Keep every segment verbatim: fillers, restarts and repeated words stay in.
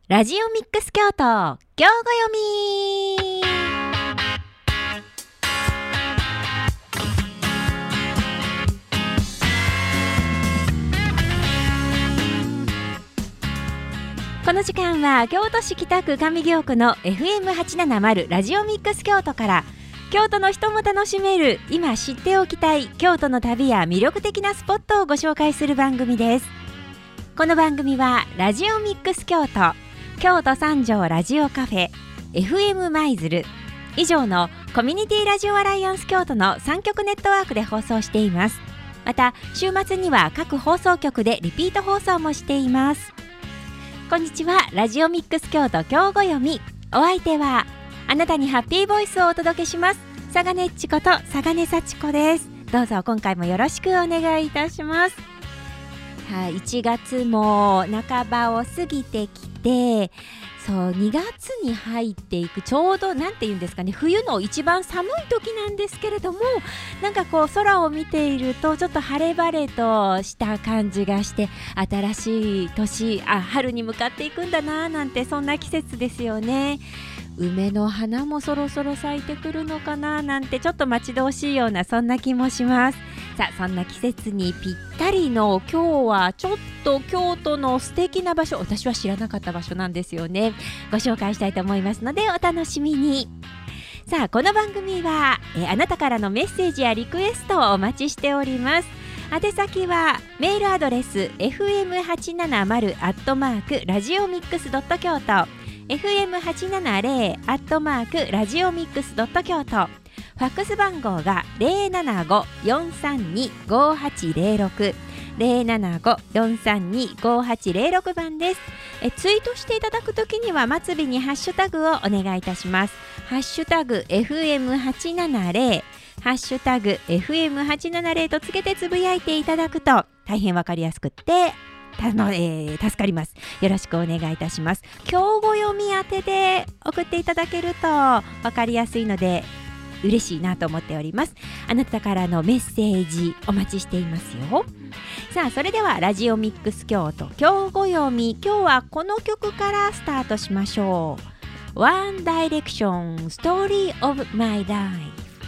ラジオミックス京都京語読み。この時間は京都市北区上京区の エフエムはちななまる ラジオミックス京都から京都の人も楽しめる今知っておきたい京都の旅や魅力的なスポットをご紹介する番組です。この番組はラジオミックス京都、京都三条ラジオカフェ、 エフエム 舞鶴以上のコミュニティラジオアライアンス京都のさん局ネットワークで放送しています。また週末には各放送局でリピート放送もしています。こんにちは。ラジオミックス京都京語読み、お相手はあなたにハッピーボイスをお届けしますさがねっちことさがねさちこです。どうぞ今回もよろしくお願いいたします。はい、いちがつも半ばを過ぎてきて、そうにがつに入っていく、ちょうどなんていうんですかね、冬の一番寒い時なんですけれども、なんかこう空を見ているとちょっと晴れ晴れとした感じがして、新しい年、あ春に向かっていくんだななんて、そんな季節ですよね。梅の花もそろそろ咲いてくるのかななんて、ちょっと待ち遠しいようなそんな気もします。さあそんな季節にぴったりの今日はちょっと京都の素敵な場所、私は知らなかった場所なんですよね。ご紹介したいと思いますのでお楽しみに。さあこの番組はえあなたからのメッセージやリクエストをお待ちしております。宛先はメールアドレス エフエムはちななまる アットマーク ラジオミックス ドット 京都 エフエムはちななゼロ アットマーク ラジオミックス ドット 京都、ファックス番号が ゼロななご よんさんに ごはちゼロろく ゼロななご よんさんに ごはちゼロろく 番です。えツイートしていただくときには末尾にハッシュタグをお願いいたします。ハッシュタグ エフエムはちななゼロ、ハッシュタグ エフエムはちななゼロ とつけてつぶやいていただくと大変わかりやすくってたの、えー、助かります。よろしくお願いいたします。京語読み宛てで送っていただけるとわかりやすいので嬉しいなと思っております。あなたからのメッセージお待ちしていますよ。さあそれではラジオミックス京都京語読み、今日はこの曲からスタートしましょう。 One Direction Story of My Life。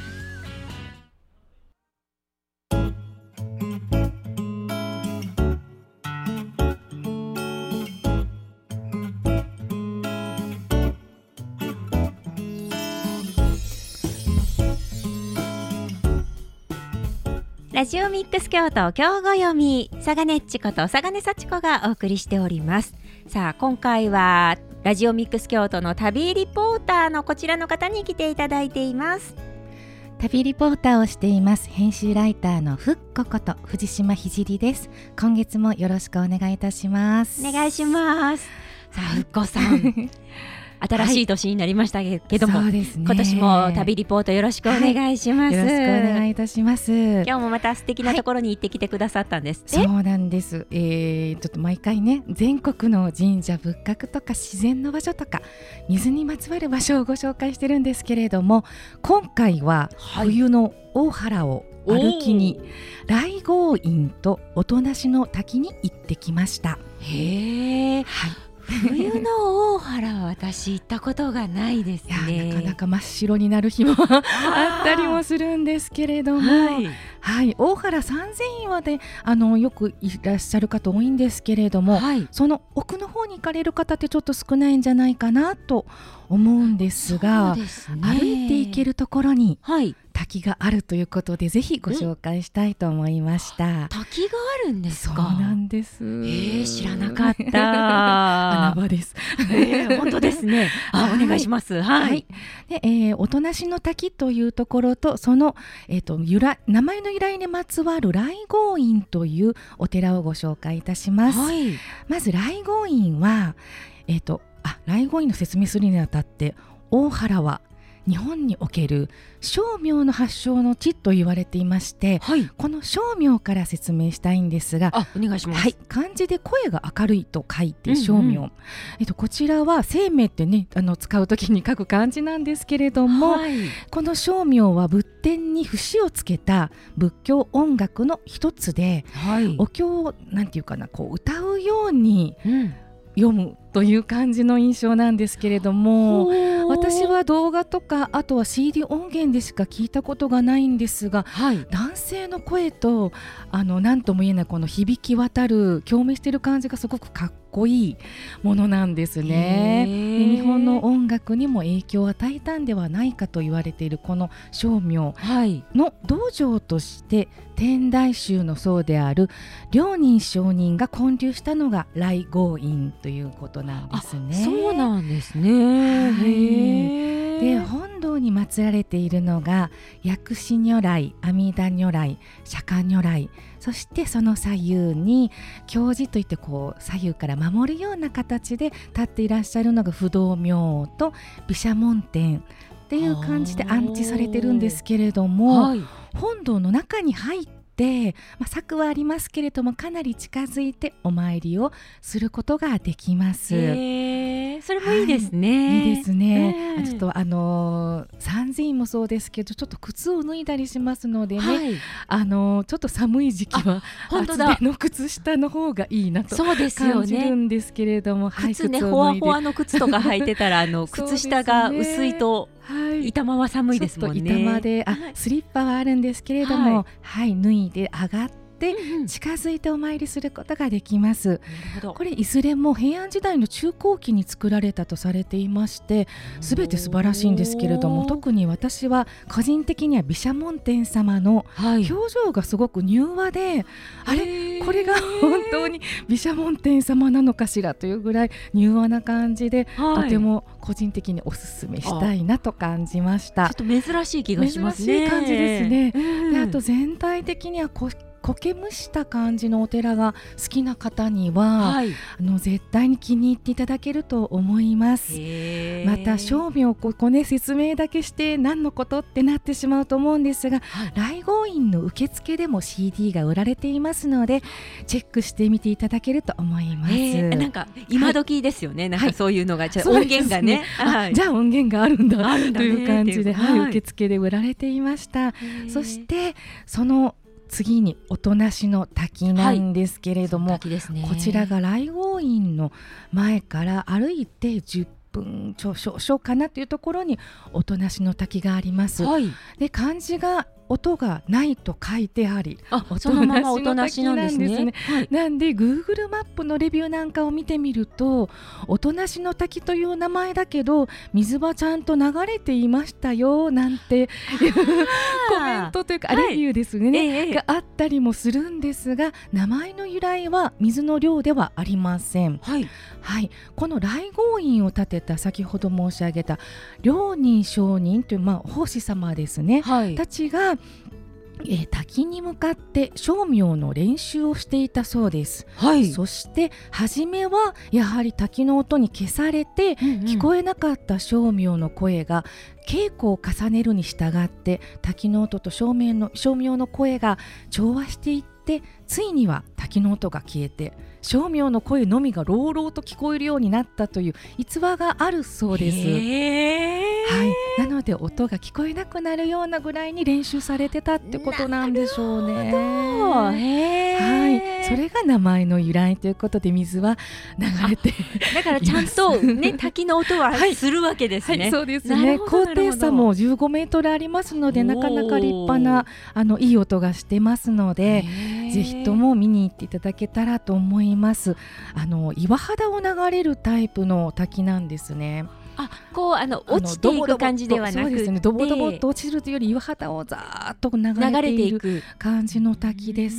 ラジオミックス京都京語読み、さがねっちことさがねさちこがお送りしております。さあ今回はラジオミックス京都の旅リポーターのこちらの方に来ていただいています。 旅リポーターをしています編集ライターのふっここと藤島ひじりです。今月もよろしくお願いいたします。 お願いします。さあふっこさん新しい年になりましたけども、はい、そうですね、今年も旅リポートよろしくお願いします、 はい、よろしくお願いいたします。 今日もまた素敵なところに行ってきてくださったんですって、 はい、そうなんです、えー、ちょっと毎回ね全国の神社仏閣とか自然の場所とか水にまつわる場所をご紹介してるんですけれども、今回は冬の大原を歩きに、はい、来郷院と音無の滝に行ってきました。 へー、はい、冬の大原は私行ったことがないですね。 いやなかなか真っ白になる日もあったりもするんですけれども、はいはい、大原三千岩であのよくいらっしゃる方多いんですけれども、はい、その奥の方に行かれる方ってちょっと少ないんじゃないかなと思うんですが、そうですね、歩いて行けるところに、はい、滝があるということでぜひご紹介したいと思いました。 滝があるんですか？ そうなんです。えー、知らなかった穴場です、 えー、本当ですね。あ、はい、お願いします。はい、はい、 で、えー、音無の滝というところとその、えー、と由来名前の由来にまつわる来郷院というお寺をご紹介いたします、はい、まず来郷院は、えー、とあ来郷院の説明するにあたって、大原は日本における声明の発祥の地と言われていまして、はい、この声明から説明したいんですが、 あ、お願いします。 はい、漢字で声が明るいと書いて声明、うんうん、えっと、こちらは生命ってねあの使うときに書く漢字なんですけれども、はい、この声明は仏典に節をつけた仏教音楽の一つで、はい、お経をなんていうかなこう歌うように、うん、 読むという感じの印象なんですけれども、私は動画とかあとは シーディー 音源でしか聞いたことがないんですが、はい、男性の声とあの何とも言えないこの響き渡る共鳴している感じがすごくかっこいいものなんですね。で日本の音楽にも影響を与えたんではないかと言われているこの声明の道場として天台宗の僧である良仁上人が建立したのが来迎院ということなんですね。 そうなんですね、はい、 で本堂に祀られているのが薬師如来、阿弥陀如来、釈迦如来、そしてその左右に教示といってこう左右から守るような形で立っていらっしゃるのが不動明王と毘沙門天っていう感じで安置されてるんですけれども、はい、本堂の中に入ってでまあ、柵はありますけれどもかなり近づいてお参りをすることができます。 へー、それもいいですね、 はい、いいですね、うん、ちょっとあのー、三千院もそうですけどちょっと靴を脱いだりしますのでね、はい、あのー、ちょっと寒い時期は厚手の靴下の方がいいなと感じるんですけれども、 はい、靴ね、ほわほわの靴とか履いてたらあの靴下が薄いとはい、板間は寒いですもんね。 ちょっと板間であ、はい、スリッパはあるんですけれども、はいはい、脱いで上がって近づいてお参りすることができます、うんうん、これいずれも平安時代の中後期に作られたとされていましてすべて素晴らしいんですけれども、特に私は個人的には毘沙門天様の表情がすごく柔和で、はい、あれこれが本当に毘沙門天様なのかしらというぐらい柔和な感じで、はい、とても個人的におすすめしたいなと感じました。 ちょっと珍しい気がしますね。 珍しい感じですね、うん、であと全体的にはこ苔むした感じのお寺が好きな方には、はい、あの絶対に気に入っていただけると思います。また正名をここね説明だけして何のことってなってしまうと思うんですが、はい、来迎院の受付でも シーディー が売られていますのでチェックしてみていただけると思います。 なんか今時ですよね、はい、なんかそういうのが、はい、音源がね、 はい、じゃあ音源があるんだ、あるんだねという感じで、はいはい、受付で売られていました。そしてその次に音無の滝なんですけれども、はいね、こちらが来迎院の前から歩いてじゅっぷん少々かなというところに音無の滝があります、はい、で漢字が音がないと書いてあり、 あそのまま音無しなんですね。 はい、なんで Google マップのレビューなんかを見てみると音無の滝という名前だけど水はちゃんと流れていましたよなんていうコメントというか、はい、レビューですね、ええ、があったりもするんですが、名前の由来は水の量ではありません。はいはい、この来迎院を建てた先ほど申し上げた良仁上人という、まあ、法師様ですね、はい、たちがえー、滝に向かって声明の練習をしていたそうです、はい、そして初めはやはり滝の音に消されて、うんうん、聞こえなかった声明の声が稽古を重ねるに従って滝の音と声明の、声明の声が調和していってついには滝の音が消えて声明の声のみが朗々と聞こえるようになったという逸話があるそうです。へー、はい、なので音が聞こえなくなるようなぐらいに練習されてたってことなんでしょうね。へー、はい、それが名前の由来ということで水は流れてだからちゃんと、ね、滝の音はするわけですね。 はいはい、そうですね。高低差もじゅうごメートルありますのでなかなか立派なあのいい音がしてますのでぜひとも見に行っていただけたらと思います。あの岩肌を流れるタイプの滝なんですね。 あ、こうあの落ちていく感じではなくて、そうですね、 ドボドボっと落ちるというより岩肌をざーっと流れている感じの滝です。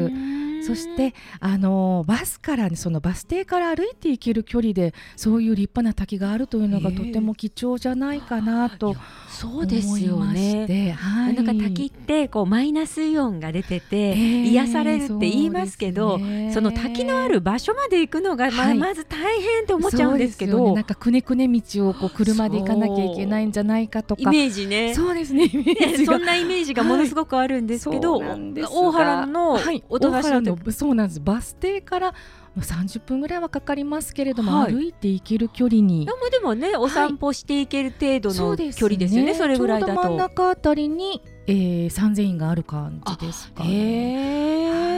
そしてあのバスから、ね、そのバス停から歩いていける距離でそういう立派な滝があるというのがとても貴重じゃないかなと思いまして、そうですよね、はい、 なんか滝ってこうマイナスイオンが出てて、えー、癒されるって言いますけど、 そ, ね、その滝のある場所まで行くのが、はい、ま, まず大変って思っちゃうんですけど、 ね、なんかくねくね道をこう車で行かなきゃいけないんじゃないかとかイメージね。 そうですね、イメージがそんなイメージがものすごくあるんですけど、はい、大原の音がしのそうなんです。バス停からさんじゅっぷんぐらいはかかりますけれども、はい、歩いて行ける距離にでもねお散歩していける程度の距離ですよね、はい、 そ, ねそれぐらいだとちょうど真ん中あたりに、えー、三千院がある感じですかね。 へー、はい、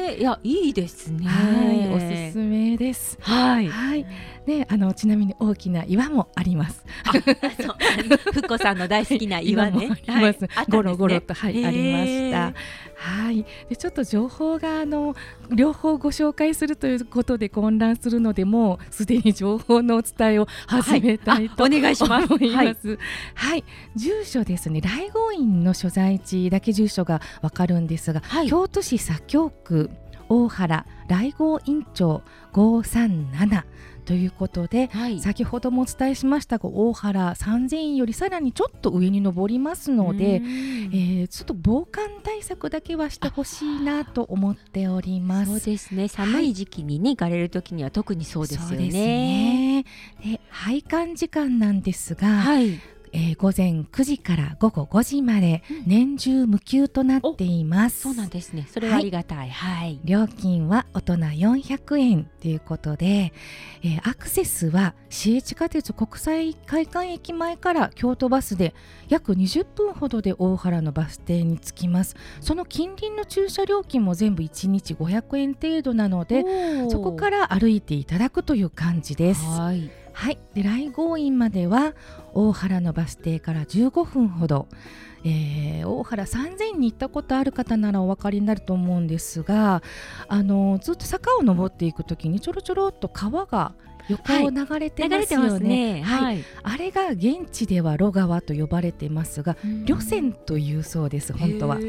えー、いやいいですね。 はい、おすすめです。 はい、 はい、であのちなみに大きな岩もあります。 そうふっこさんの大好きな岩ね。 岩もあります。 はい、 ゴロゴロと、はい、ありました。はい、でちょっと情報があの両方ご紹介するということで混乱するので、もうすでに情報のお伝えを始めたいと、はい、 お願いします。 思います。はい、はい、住所ですね。来郷院の所在地だけ住所がわかるんですが、はい、京都市左京区大原来郷院町ごさんななということで、はい、先ほどもお伝えしましたが、大原三千院よりさらにちょっと上に登りますので、えー、ちょっと防寒対策だけはしてほしいなと思っております。 そうですね、寒い時期に、ね、はい、行かれる時には特にそうですよね。 そうですね。で拝観時間なんですが、はい、えー、午前くじから午後ごじまで年中無休となっています。 そうなんですね。それはありがたい。はい、 料金は大人よんひゃくえんということで、えー、アクセスは市営地下鉄国際会館駅前から京都バスで約にじゅっぷんほどで大原のバス停に着きます。その近隣の駐車料金も全部いちにちごひゃくえん程度なので、そこから歩いていただくという感じです。はい、はい、で来郷院までは大原のバス停からじゅうごふんほど、えー、大原三千に行ったことある方ならお分かりになると思うんですが、あのずっと坂を登っていくときにちょろちょろっと川が横を流れてますよね。はい、あれが現地では路川と呼ばれていますが、旅線というそうです、本当は。はい、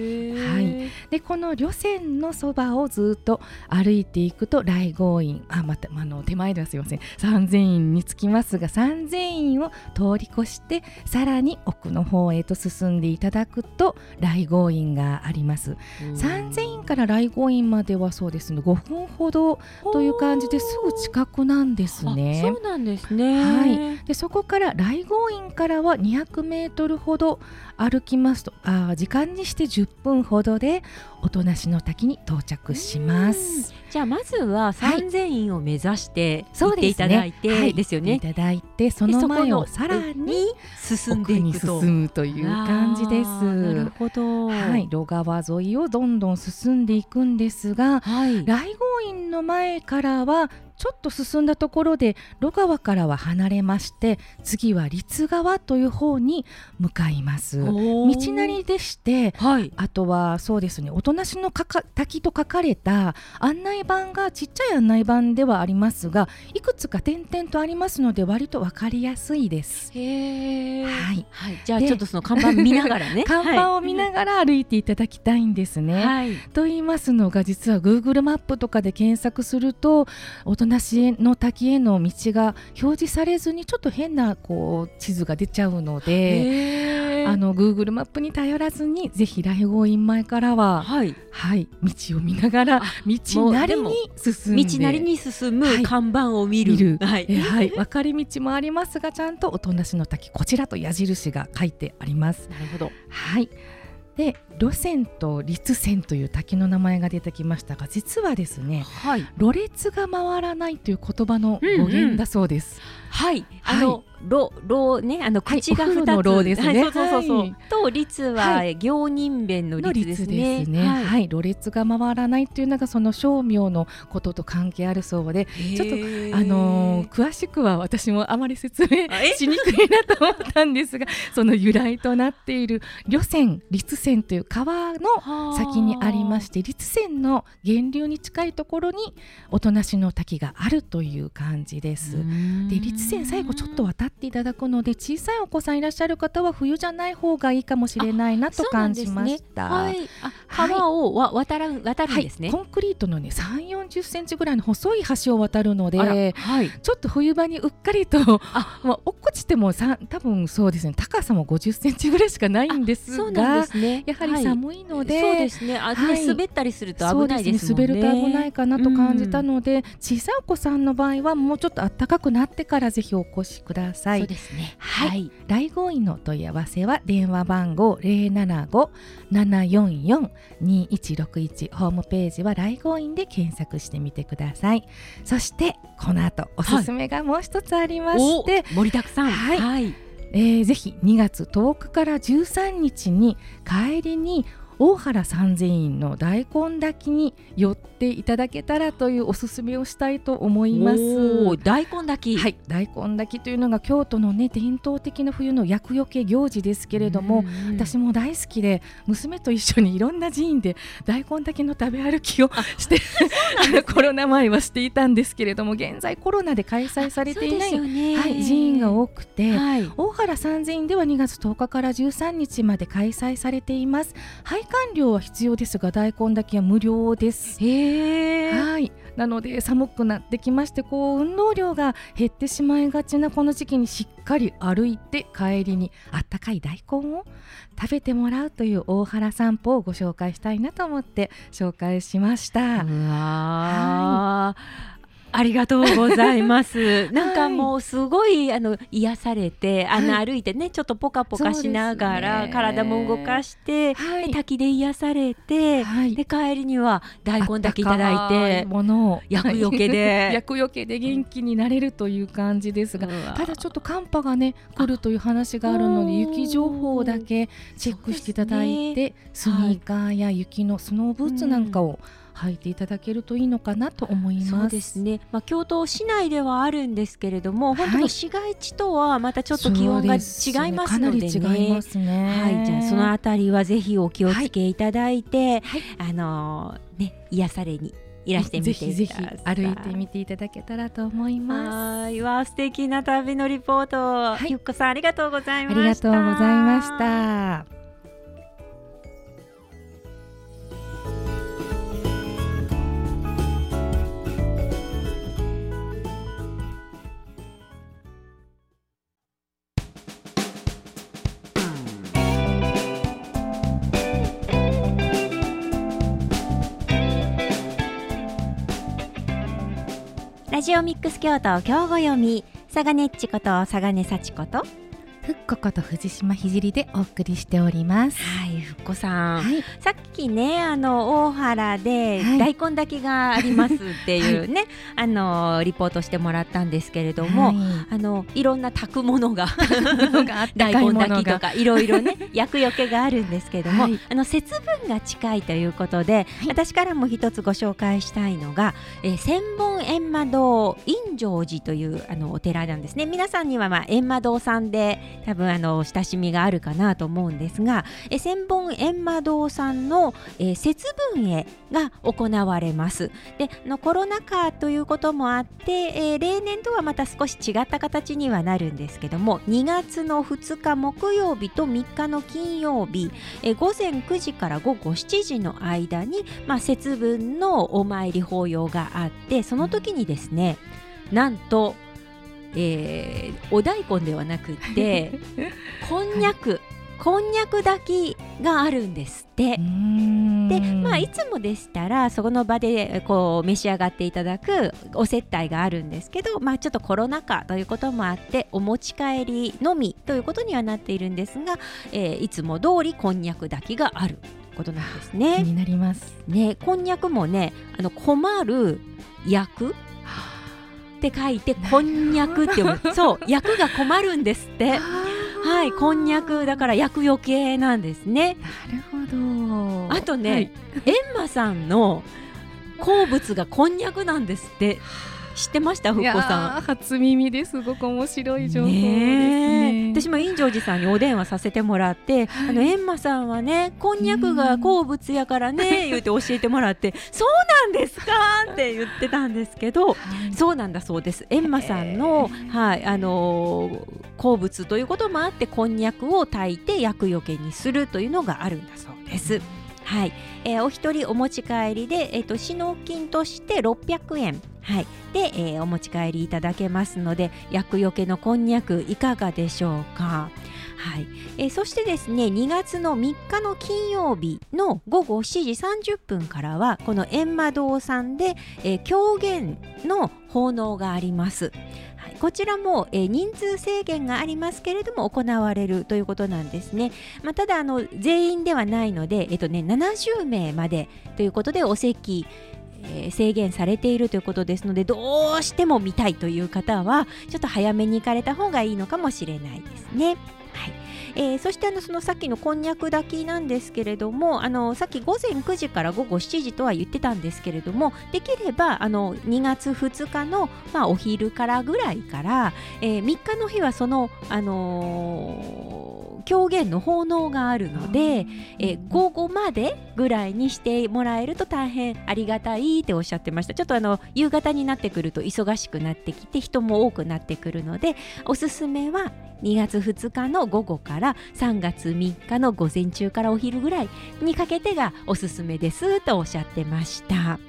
でこの旅線のそばをずっと歩いていくと来郷院、あまたあの手前ではすいません三千院に着きますが、三千院を通り越してさらに奥の方へと進んでいただくと来郷院があります。三千院から来郷院まではそうですね、ごふんほどという感じですぐ近くなんですね。ね、 そうなんですね。 はい、でそこから来郷院からはにひゃくメートルほど歩きますと、あ時間にしてじゅっぷんほどで音無の滝に到着します。 じゃあまずは三千院を目指して行っていただいて、はい、ですよね。 いただいてその前をさらに進んでいくと奥に進むという感じです。 なるほど。 はい、路川沿いをどんどん進んでいくんですが、はい、来郷院の前からはちょっと進んだところで路川からは離れまして、次は律川という方に向かいます。道なりでして、はい、あとはそうですね、音無のかか滝と書かれた案内板がちっちゃい案内板ではありますが、いくつか点々とありますので割と分かりやすいです。 へー、 はいはい、じゃあちょっとその看板見ながらね看板を見ながら歩いていただきたいんですね。はい、と言いますのが、実は Google マップとかで検索すると音無の滝への道が表示されずにちょっと変なこう地図が出ちゃうので、あの Google マップに頼らずにぜひ来郷院前からは、はいはい、道を見ながら道なりに進んで、 道なりに進む看板を見る、はい見るはいえはい、分かり道もありますが、ちゃんと音無の滝こちらと矢印が書いてあります。 なるほど。 はい、で路線と律線という滝の名前が出てきましたが、実はですね、はい、ろれつが回らないという言葉の語源だそうです。 うんうん、はい、あの、はいろろね、あの口がふたつ、 はい、お風呂のろですね、 はい、そうそうそう、はい、と律は行人弁の律ですね。 ですね、はいはい、ろれつが回らないというのがその称名のことと関係あるそうで、ちょっとあのー、詳しくは私もあまり説明しにくいなと思ったんですが、その由来となっている旅線、律線という川の先にありまして、律線の源流に近いところに音無の滝があるという感じです。で律線最後ちょっと渡っていただくので、小さいお子さんいらっしゃる方は冬じゃない方がいいかもしれないなと感じました。 はい、あ川をわ渡る渡るんですね。 はい、コンクリートのねさんじゅう、よんじゅっセンチぐらいの細い橋を渡るので、はい、ちょっと冬場にうっかりとあ、まあ、落っこちてもさ多分そうですね、高さもごじゅっセンチぐらいしかないんですが、そうなんですね、やはり寒いので、はい、 そうですね、あ、はい、滑ったりすると危ないですもんね。 そうですね、滑ると危ないかなと感じたので、うん、小さいお子さんの場合はもうちょっと暖かくなってからぜひお越しください。 そうですね、 はいはい、来郷院の問い合わせは電話番号 ゼロななご ななよんよん にいちろくいち、ホームページは来郷院で検索してみてください。そしてこの後おすすめがもう一つありまして、 はい、盛りだくさん、 はいはい、えー、ぜひにがつとおかからじゅうさんにちに帰りに大原三千院の大根炊きに寄っていただけたらというおすすめをしたいと思います。 おー、大根炊き、 はい、大根炊きというのが京都の、ね、伝統的な冬の厄除け行事ですけれども、うんうん、私も大好きで娘と一緒にいろんな寺院で大根炊きの食べ歩きをしてコロナ前はしていたんですけれども、現在コロナで開催されていない、ね、はい、寺院が多くて、はい、大原三千院ではにがつとおかからじゅうさんにちまで開催されています。拝観料は必要ですが大根炊きは無料です。 へー、 はい、なので寒くなってきまして、こう運動量が減ってしまいがちなこの時期にしっかり歩いて帰りにあったかい大根を食べてもらうという大原散歩をご紹介したいなと思って紹介しました。 うわー、ありがとうございますなんかもうすごいあの癒されて、あの歩いてねちょっとポカポカしながら、ね、体も動かして、はい、で滝で癒されて、はい、で帰りには大根炊きいただいてものを厄除けで厄除けで元気になれるという感じですが、ただちょっと寒波がね来るという話があるので、雪情報だけチェックしていただいて、ね、スニーカーや雪のスノーブーツなんかを、うん、履いていただけるといいのかなと思います。 そうですね、まあ、京都市内ではあるんですけれども、はい、本当市街地とはまたちょっと気温が違いますのでね、かなり違いますね。はい、じゃあそのあたりはぜひお気をつけいただいて、はい、あのーね、癒されにいらしてみてください。 ぜひぜひ歩いてみていただけたらと思います。 はい、わあ素敵な旅のリポート、はい、ゆっこさんありがとうございました。 ありがとうございました。 ラジオミックス京都京語読み、さがねっちことさがねさちことふっここと藤島ひじりでお送りしております。 はい、ふっこさん、はい、さっきねあの大原で大根炊きがありますっていうね、はい、あのリポートしてもらったんですけれども、はい、あのいろんな炊くものが大根炊きとかいろいろね厄除けがあるんですけれども、はい、あの節分が近いということで、はい、私からも一つご紹介したいのが、えー、千本閻魔堂陰成寺というあのお寺なんですね。皆さんには、まあ、閻魔堂さんで多分あの親しみがあるかなと思うんですが、え千本閻魔堂さんの、えー、節分会が行われます。でのコロナ禍ということもあって、えー、例年とはまた少し違った形にはなるんですけども、にがつのふつか木曜日とみっかの金曜日、えー、午前くじから午後しちじの間に、まあ、節分のお参り法要があって、その時にですね、なんとえー、お大根ではなくってこんにゃく、はい、こんにゃく炊きがあるんですって。で、まあ、いつもでしたらそこの場でこう召し上がっていただくお接待があるんですけど、まあ、ちょっとコロナ禍ということもあってお持ち帰りのみということにはなっているんですが、えー、いつも通りこんにゃく炊きがあることなんですね。 気になりますね。こんにゃくもね、あの困る役って書いてこんにゃくって読む。そう、役が困るんですって。はい、こんにゃくだから厄除けなんですね。 なるほど。 あとね、閻魔、はい、さんの好物がこんにゃくなんですって。知ってました？ふっこさん。 初耳です。すごく面白い情報ですね。 私も陰成寺さんにお電話させてもらって、はい、あの閻魔さんはねこんにゃくが好物やからね言って教えてもらってそうなんですかって言ってたんですけど、はい、そうなんだそうです。閻魔さんの、はい、あのー、好物ということもあってこんにゃくを炊いて厄除けにするというのがあるんだそうです。はい、えー、お一人お持ち帰りで、えーと、支納金としてろっぴゃくえん、はい、で、えー、お持ち帰りいただけますので、厄除けのこんにゃくいかがでしょうか。はい、えー、そしてですね、にがつのみっかの金曜日のごごしちじさんじゅっぷんからはこの閻魔堂さんで、えー、狂言の奉納があります。はい、こちらも、えー、人数制限がありますけれども行われるということなんですね。まあ、ただあの全員ではないので、えっとね、ななじゅうめいまでということでお席、えー、制限されているということですので、どうしても見たいという方はちょっと早めに行かれた方がいいのかもしれないですね。はい、 えー、そしてあのそのさっきのこんにゃく炊きなんですけれども、あのさっき午前くじから午後しちじとは言ってたんですけれども、できればあのにがつふつかの、まあ、お昼からぐらいから、えー、みっかの日はその、あのー、狂言の奉納があるので、えー、午後までぐらいにしてもらえると大変ありがたいっておっしゃってました。ちょっとあの夕方になってくると忙しくなってきて人も多くなってくるので、おすすめはにがつふつかの午後からさんがつみっかの午前中からお昼ぐらいにかけてがおすすめですとおっしゃってました。はい、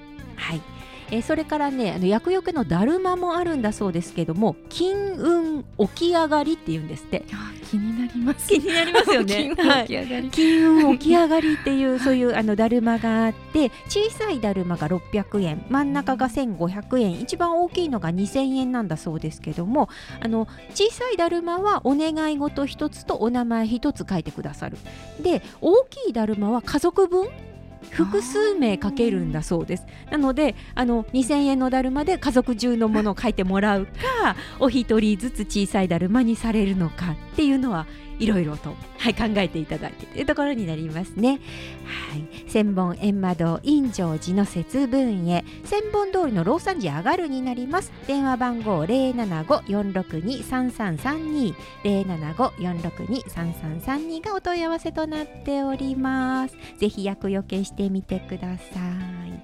えー、それからね、あの厄除けのだるまもあるんだそうですけども、金運起き上がりっていうんですって。 気になります気になりますよね。 金運起き上がり、はい、 金運起き上がりっていうそういうあのだるまがあって、小さいだるまがろっぴゃくえん、真ん中がせんごひゃくえん、一番大きいのがにせんえんなんだそうですけども、あの小さいだるまはお願い事一つとお名前一つ書いてくださる。で、大きいだるまは家族分複数名かけるんだそうです。なのであのにせんえんのだるまで家族中のものを書いてもらうかお一人ずつ小さいだるまにされるのかっていうのはいろいろと、はい、考えていただいてというところになりますね。はい、千本閻魔堂陰成寺の節分へ千本通りの労産寺上がるになります。電話番号 ゼロななご よんろくに さんさんさんに ゼロななご よんろくに さんさんさんにがお問い合わせとなっております。ぜひ厄除けしてみてください。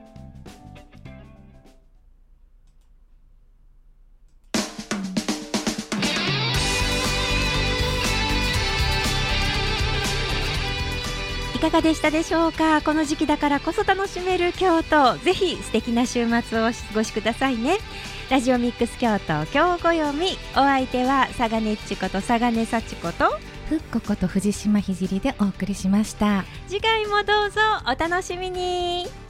いかがでしたでしょうか。この時期だからこそ楽しめる京都、ぜひ素敵な週末をお過ごしくださいね。ラジオミックス京都、今日ご読み、お相手は佐賀根っちこと佐賀根幸子とふっここと藤島ひじりでお送りしました。 次回もどうぞお楽しみに。